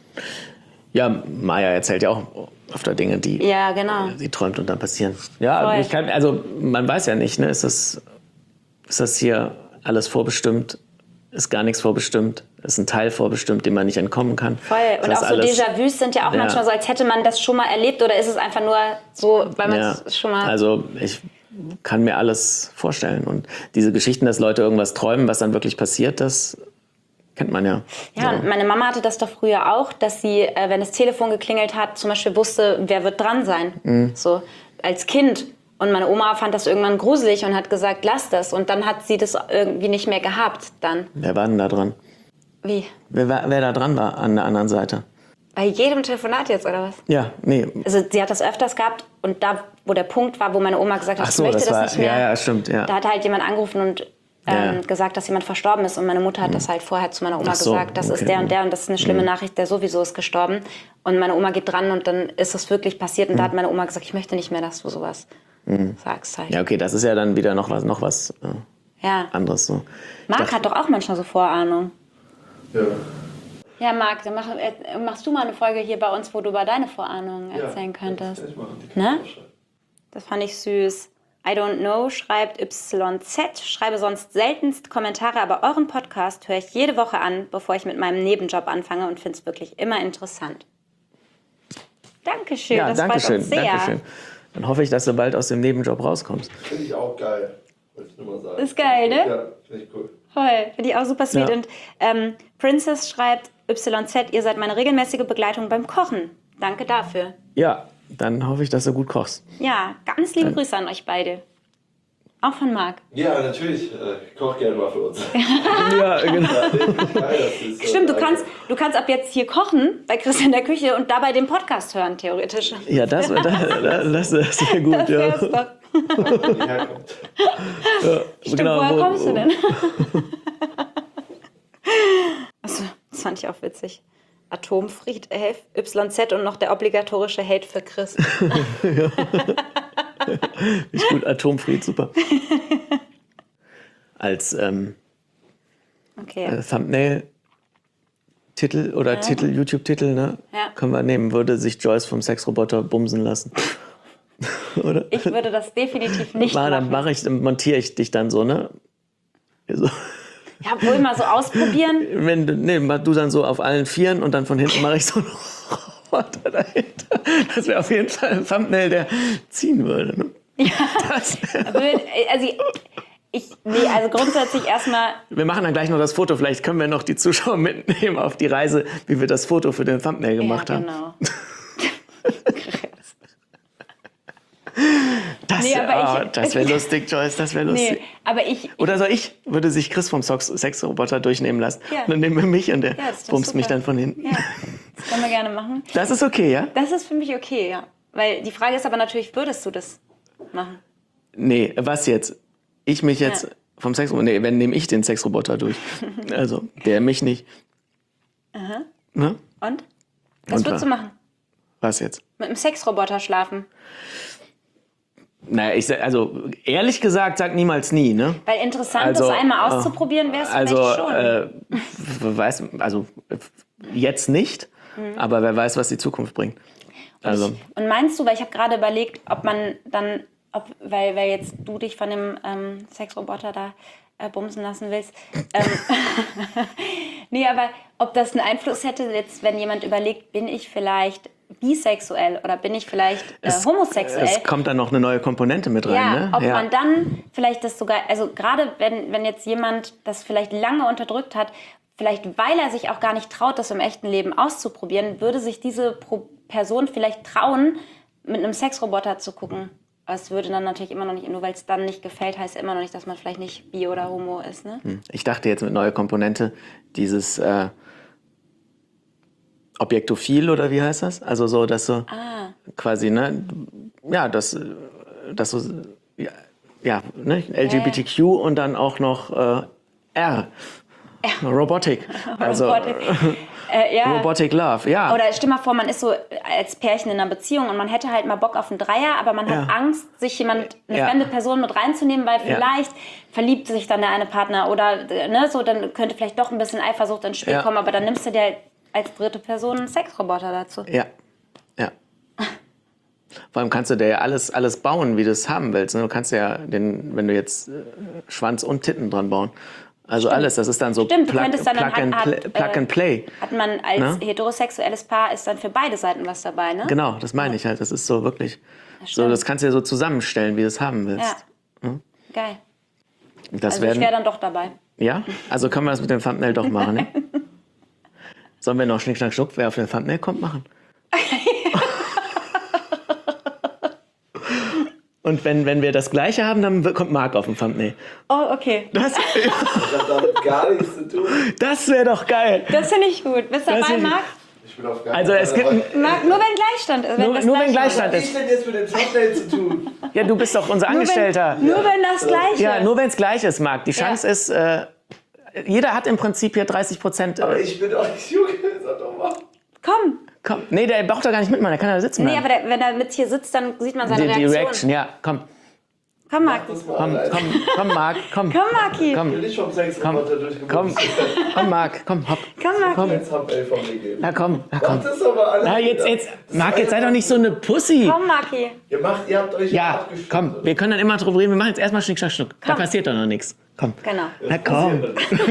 Ja, Maya erzählt ja auch öfter Dinge, die Ja, genau. sie träumt und dann passieren. Ja, Voll. ich kann, also man weiß ja nicht, ne? Ist das, ist das hier alles vorbestimmt? Ist gar nichts vorbestimmt? Ist ein Teil vorbestimmt, dem man nicht entkommen kann? Voll. Ist Und das auch so alles- Déjà-vus sind ja auch Ja. manchmal so, als hätte man das schon mal erlebt oder ist es einfach nur so, weil man Ja, es schon mal... also ich kann mir alles vorstellen. Und diese Geschichten, dass Leute irgendwas träumen, was dann wirklich passiert, das kennt man ja. Ja, So. und meine Mama hatte das doch früher auch, dass sie, äh, wenn das Telefon geklingelt hat, zum Beispiel wusste, wer wird dran sein. Mhm. So als Kind. Und meine Oma fand das irgendwann gruselig und hat gesagt, lass das. Und dann hat sie das irgendwie nicht mehr gehabt dann. Wer war denn da dran? Wie? Wer, war- wer da dran war an der anderen Seite? Bei jedem Telefonat jetzt, oder was? Ja, nee. Also sie hat das öfters gehabt und da, wo der Punkt war, wo meine Oma gesagt hat, Ach so, ich möchte das das war, nicht mehr. ja, ja, stimmt, ja. Da hat halt jemand angerufen und ähm, Ja, ja. gesagt, dass jemand verstorben ist. Und meine Mutter hat das halt vorher zu meiner Oma Ach so, gesagt, das okay. ist der und der und das ist eine schlimme Nachricht, der sowieso ist gestorben. Und meine Oma geht dran und dann ist es wirklich passiert. Und da hat meine Oma gesagt, ich möchte nicht mehr, dass du sowas sagst halt. Ja, okay, das ist ja dann wieder noch was, noch was äh, Ja. anderes. So. Marc hat doch auch manchmal so Vorahnung. Ja. Ja, Marc, dann mach, äh, machst du mal eine Folge hier bei uns, wo du über deine Vorahnungen erzählen könntest. Das kann ich machen. Die Ne? kann ich schreiben. Das fand ich süß. I don't know schreibt Y Z, schreibe sonst seltenst Kommentare, aber euren Podcast höre ich jede Woche an, bevor ich mit meinem Nebenjob anfange und finde es wirklich immer interessant. Dankeschön, Ja, das danke freut schön, uns sehr. danke schön. Dann hoffe ich, dass du bald aus dem Nebenjob rauskommst. Finde ich auch geil. Wollte ich nur mal sagen. Ist geil, ne? Ja, finde ich cool. Voll, finde ich auch super sweet. Ja. Und ähm, Princess schreibt, Y Z, ihr seid meine regelmäßige Begleitung beim Kochen. Danke dafür. Ja, dann hoffe ich, dass du gut kochst. Ja, ganz liebe Grüße an euch beide. Auch von Marc. Ja, natürlich. Ich koche gerne mal für uns. Ja, genau. Stimmt, du kannst, du kannst ab jetzt hier kochen bei Chris in der Küche und dabei den Podcast hören, theoretisch. Ja, das, das, das, das wäre gut. Das Ja. wär's doch. herkommt. Ja, Stimmt, genau, woher wo- kommst du wo- denn? Achso, das fand ich auch witzig. Atomfried, äh, Y Z und noch der obligatorische Hate für Chris. Ist gut, Atomfried, super. Als ähm, Okay. äh, Thumbnail-Titel oder Ja. Titel, YouTube-Titel, ne? Ja. Können wir nehmen, würde sich Joyce vom Sexroboter bumsen lassen. Oder? Ich würde das definitiv nicht Mach, dann machen. mache ich, dann montiere ich dich dann so, ne? So. Ja, wohl mal so ausprobieren. Wenn du, nee, mach du dann so auf allen Vieren und dann von hinten mache ich so einen Roboter dahinter. Das wäre auf jeden Fall ein Thumbnail, der ziehen würde. Ne? Ja. Das, Also ich, ich nee, also grundsätzlich erstmal, wir machen dann gleich noch das Foto. Vielleicht können wir noch die Zuschauer mitnehmen auf die Reise, wie wir das Foto für den Thumbnail gemacht ja, haben. genau. Das, Nee, aber oh, ich- das wäre lustig, Joyce, das wäre lustig. Nee, aber ich, Oder soll ich, würde sich Chris vom Sox- Sexroboter durchnehmen lassen. Ja. Und dann nehmen wir mich und der Ja, das ist doch bumst mich super. dann von hinten. ja, das können wir gerne machen. Das ist okay, ja? Das ist für mich okay, ja. Weil die Frage ist aber natürlich, würdest du das machen? Nee, was jetzt? Ich mich jetzt Ja. vom Sexroboter, nee, wenn nehme ich den Sexroboter durch. Also, der mich nicht. Ne? Und? Was Und würdest was? du machen? Was jetzt? Mit einem Sexroboter schlafen? Naja, ich, sag- also ehrlich gesagt, sag niemals nie, ne? Weil interessant, Also, das einmal äh, auszuprobieren, wäre es Also, vielleicht schon. äh, weiß, also äh, jetzt nicht, Mhm. aber wer weiß, was die Zukunft bringt. Also, Und meinst du, weil ich habe gerade überlegt, ob man dann, ob, weil, weil jetzt du dich von dem ähm, Sexroboter da äh, bumsen lassen willst, ähm, nee, aber ob das einen Einfluss hätte, jetzt, wenn jemand überlegt, bin ich vielleicht bisexuell oder bin ich vielleicht äh, homosexuell? es kommt dann noch eine neue Komponente mit rein, Ja, ne? ob man dann vielleicht das sogar, also gerade wenn, wenn jetzt jemand das vielleicht lange unterdrückt hat, vielleicht weil er sich auch gar nicht traut, das im echten Leben auszuprobieren, würde sich diese Pro Person vielleicht trauen, mit einem Sexroboter zu gucken. Aber es würde dann natürlich immer noch nicht, nur weil es dann nicht gefällt, heißt immer noch nicht, dass man vielleicht nicht bi oder homo ist, ne? Ich dachte jetzt mit neuer Komponente dieses äh, Objektophil oder wie heißt das? Also so, dass so Ah. quasi, ne? Ja, das, äh, das so, ja, ja ne? L G B T Q und dann auch noch äh, R. Robotik. Also Robotik. Äh, ja. Robotic Love, ja. Oder stell mal vor, man ist so als Pärchen in einer Beziehung und man hätte halt mal Bock auf einen Dreier, aber man hat Ja. Angst, sich jemand, eine Ja. fremde Person mit reinzunehmen, weil Ja. vielleicht verliebt sich dann der eine Partner oder ne, so, dann könnte vielleicht doch ein bisschen Eifersucht ins Spiel Ja. kommen, aber dann nimmst du dir halt als dritte Person einen Sexroboter dazu. Ja, ja. Vor allem kannst du dir ja alles, alles bauen, wie du es haben willst. ne? Du kannst ja, den, wenn du jetzt äh, Schwanz und Titten dran bauen. Also alles, das ist dann so Stimmt, du Plug, könntest dann Plug, halt- and, hat- play, Plug äh, and Play. Hat man als Ne? heterosexuelles Paar, ist dann für beide Seiten was dabei, ne? Genau, das meine ich halt. Das ist so wirklich. So, stimmt. das kannst du ja so zusammenstellen, wie du es haben willst. Ja. Geil. Das Also ich werden, wäre dann doch dabei. ja? Also können wir das mit dem Thumbnail doch machen, ne? Sollen wir noch Schnick, Schnack, Schnuck, wer auf den Thumbnail kommt, machen? Und wenn, wenn wir das Gleiche haben, dann kommt Marc auf den Thumbnail. Oh, okay. Das, Das hat damit gar nichts zu tun. das wäre doch geil. Das finde ich gut. Bist du Das dabei, ist- Marc? Ich bin auf gar Also keinen es Fall gibt dabei. Marc, nur wenn Gleichstand ist. Wenn Nur- das nur wenn Gleiche Gleichstand Was ist. hat ich denn jetzt mit dem Thumbnail zu tun? Ja, du bist doch unser Nur Angestellter. Wenn, nur wenn das Gleiche. Ja, nur wenn es gleich ist, Marc. Die Chance Ja. ist, äh, jeder hat im Prinzip hier dreißig Prozent. Aber Äh, ich bin doch nicht Junge, sag doch mal. Komm. komm, nee, der braucht doch gar nicht mitmachen, der kann da sitzen Nee, bleiben. aber der, wenn er mit hier sitzt, dann sieht man seine die, die Reaktion. Reaction, ja, komm. Komm, Marc. Das mal Komm, allein. komm, komm, Marc, komm. Komm, Marci. Komm, Ich bin nicht vom Sexroboter durchgekommen. komm, komm, Marc, komm, hopp. Komm, Marc. Komm. Ein Thumbnail von mir geben. Na komm, na komm. Macht das aber alle. Na, jetzt, jetzt, Marc, jetzt sei doch nicht so eine Pussy. Komm, Marci. Ihr, macht, ihr habt euch Ja, abgestimmt. komm, wir können dann immer drüber reden. Wir machen jetzt erstmal Schnick, Schnack, Schnuck. Da Komm. passiert doch noch nichts. Komm. Genau. Na komm.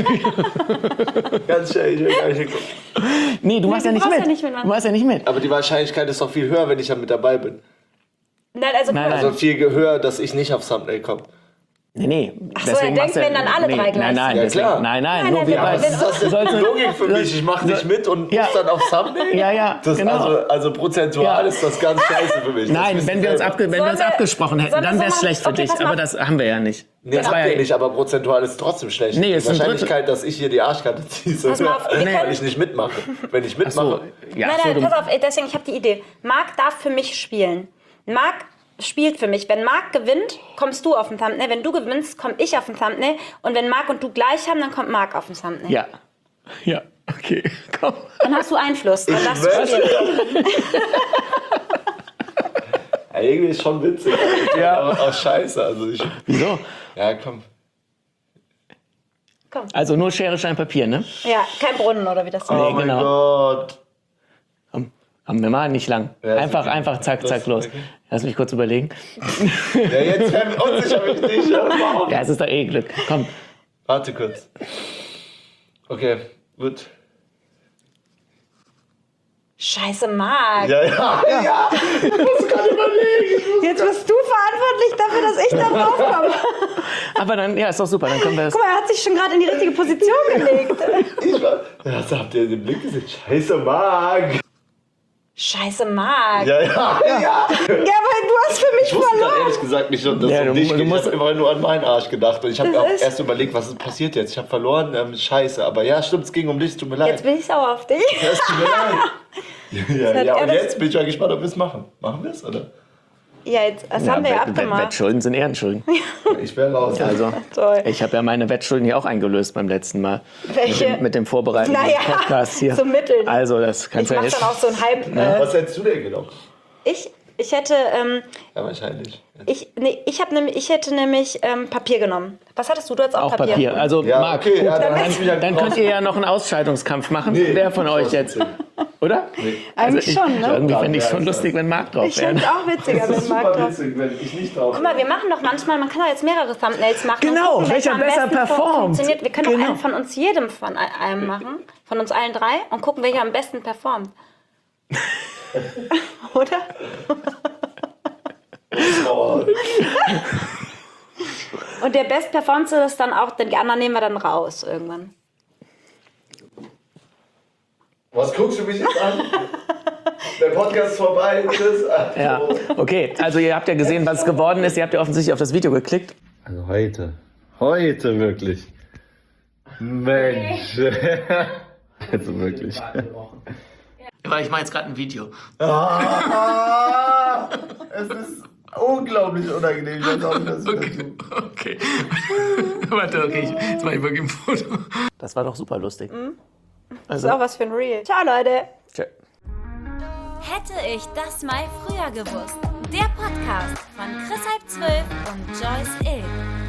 Ganz schnell, ich will gar nicht hingucken. Nee, du machst ja du nicht brauchst mit. ja nicht mitmachen. Du machst ja nicht mit. Aber die Wahrscheinlichkeit ist doch viel höher, wenn ich ja mit dabei bin. Nein, also, Nein, Also nein. viel höher, dass ich nicht aufs Thumbnail komme. Nee, nee. Ach so, er denkt, machst du- wenn dann alle nee, drei gleich Nein, nein, Ja, deswegen, klar. nein, nein, Nein, nur nein, wir wenn- beide. wenn- Was ist das denn für Logik für mich? Ich mache nicht mit und Ja. muss dann auf Thumbnail? Ja, ja, Das, genau. also, also prozentual Ja. ist das ganz scheiße für mich. Das Nein, wisst wenn ihr wir uns, selber. abge wenn wir Sollen uns wir- abgesprochen hätten, sollen wir dann so wäre es machen? schlecht für Okay, dich. pass mal Aber das haben wir ja nicht. Nee, das habt war ihr ja nicht, aber prozentual ist es trotzdem schlecht. Nee, Die ist ein Wahrscheinlichkeit, dass ich hier die Arschkarte ziehe, ist Pass mal auf, wir höher, können- weil ich nicht mitmache. Wenn ich Ach mitmache, so, ja, nein, so nein, du, pass auf, ey, deswegen, ich habe die Idee. Marc darf für mich spielen. Marc spielt für mich. Wenn Marc gewinnt, kommst du auf den Thumbnail. Wenn du gewinnst, komme ich auf den Thumbnail. Und wenn Marc und du gleich haben, dann kommt Marc auf den Thumbnail. Ja. Ja, okay, komm. Dann hast du Einfluss. Dann darfst du schwör's spielen. ja, irgendwie ist schon witzig. Ja. Aber auch scheiße. Also ich, Wieso? ja, komm. Komm. Also nur Schere, Stein, Papier, ne? Ja, kein Brunnen oder wie das Oh heißt. mein genau. Gott. Komm, haben wir mal nicht lang. Ja, ist einfach, okay. einfach, zack, Das- zack, los. okay. Lass mich kurz überlegen. Ja, jetzt unsicher bin ich nicht. Ja, wow. Ja, es ist doch eh Glück. Komm. Warte kurz. Okay, gut. Scheiße, Marc. Ja, ja, ja. Ich muss gerade überlegen. Jetzt bist du verantwortlich dafür, dass ich da drauf komme. Aber dann, ja, ist doch super. Dann können wir das. Guck mal, er hat sich schon gerade in die richtige Position gelegt. Ich war, das habt ihr den Blick gesehen? Scheiße, Marc. Scheiße, Marc. Ja, ja, ja. Ja, weil du hast für mich Ich wusste gerade verloren. ehrlich gesagt nicht, dass es Ja, um du- dich du geht. Ich musst- habe immer nur an meinen Arsch gedacht. Und ich habe Das auch ist- erst überlegt, was ist passiert jetzt. Ich habe verloren, ähm, scheiße. Aber ja, stimmt, es ging um dich, es tut mir leid. Jetzt bin ich sauer auf dich. Ja, es tut mir leid. Ja, hat ja, er und das- jetzt bin ich ja gespannt, ob wir es machen. Machen wir es, oder? Ja, jetzt, das haben wir ja Wett- Wett- abgemacht. Wettschulden sind Ehrenschulden. Ich wäre raus. Also, Toll. ich habe ja meine Wettschulden hier auch eingelöst beim letzten Mal. Welche? Mit dem, mit dem Vorbereiten des Naja, Podcasts hier. so mitteln. Also, das Ich kannst du ja mach nicht. dann auch so einen Hype. Äh, Was hättest du denn genommen? ich, ich hätte, ähm, Ja, wahrscheinlich. ich, nee, ich, hab nämlich, ich hätte nämlich ähm, Papier genommen. Was hattest du? Du hattest auch, Auch Papier. Also, Ja, Marc, okay, gut, ja, dann dann, hast du mich ja dann könnt ihr ja noch einen Ausscheidungskampf machen. Nee, Wer von ich euch weiß jetzt? nicht. Oder? Eigentlich ich, schon, ne? Irgendwie finde ich es Ja, schon ja. lustig, wenn Marc drauf Ich finde wäre. es auch witziger, Das wenn ist Marc super drauf. witzig, wenn ich nicht drauf Guck mal, wir machen doch manchmal, man kann doch jetzt mehrere Thumbnails machen. und Genau, gucken, welcher am besser besten fun- performt. Funktioniert. Wir können Genau. auch einen von uns jedem von einem machen, von uns allen drei, und gucken, welcher am besten performt. Oder? Oh, Und der bestperformste ist dann auch, denn die anderen nehmen wir dann raus irgendwann. was guckst du mich jetzt an? Der Podcast ist vorbei. Tschüss. Ja, okay. Also, ihr habt ja gesehen, was es geworden ist. Ihr habt ja offensichtlich auf das Video geklickt. Also heute. Heute wirklich. Mensch. Also wirklich. Weil ich mache jetzt gerade ein Video. Ah, es ist unglaublich unangenehm. Ich weiß auch nicht, was ich Okay, okay. Warte, okay, ich, jetzt mache ich wirklich ein Foto. Das war doch super lustig. Das ist auch was für ein Reel. Ciao, Leute. Tschö. Hätte ich das mal früher gewusst. Der Podcast von Chris halb zwölf und Joyce Ilk.